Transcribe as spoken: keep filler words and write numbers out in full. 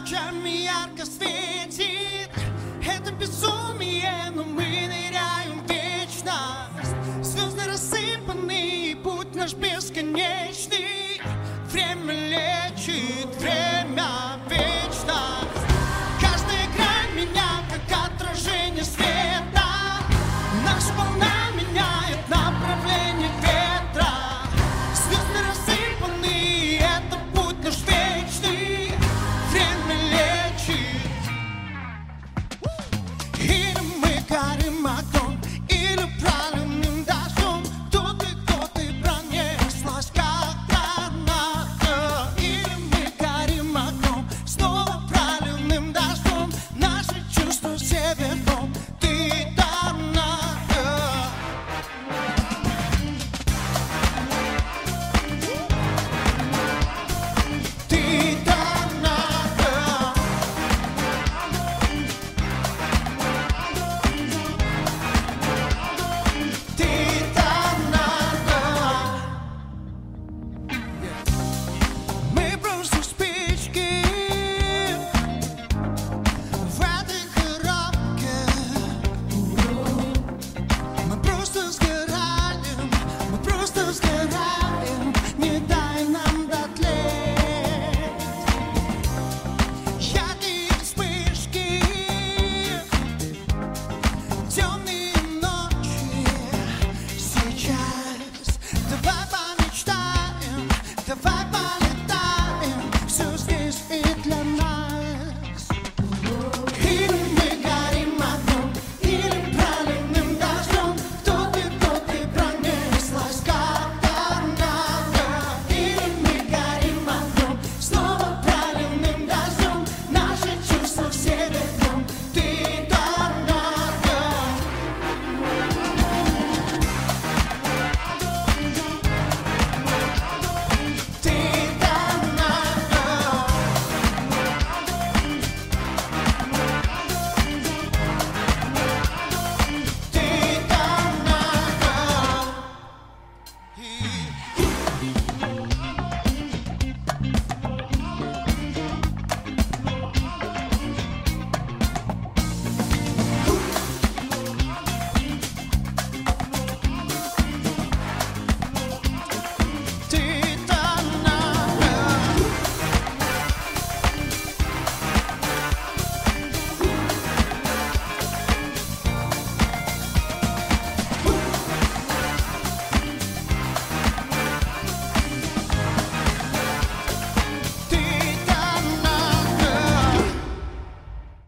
лучами ярко светит. Это безумие, но мы ныряем в вечность. Звезды рассыпаны, путь наш бесконечный. Время лечит, время вечность. Каждая грань меня, как отражение света. Наша волна меняет направление ветра. Звезды рассыпаны, это путь наш вечный. Время лечит. Или мы горим огонь, или проливным дождем. Тут и тут и пронеслась, как граната. Или мы горим огнем, снова проливным дождем. Наши чувства все верхом, ты дана. Ты дана. Ты дана. Мы просто спички в этой коробке. Мы просто сгораем, мы просто сгораем. Не дай нам дотлеть. Яркие вспышки, темные ночи. Сейчас давай помечтаем, давай полетим.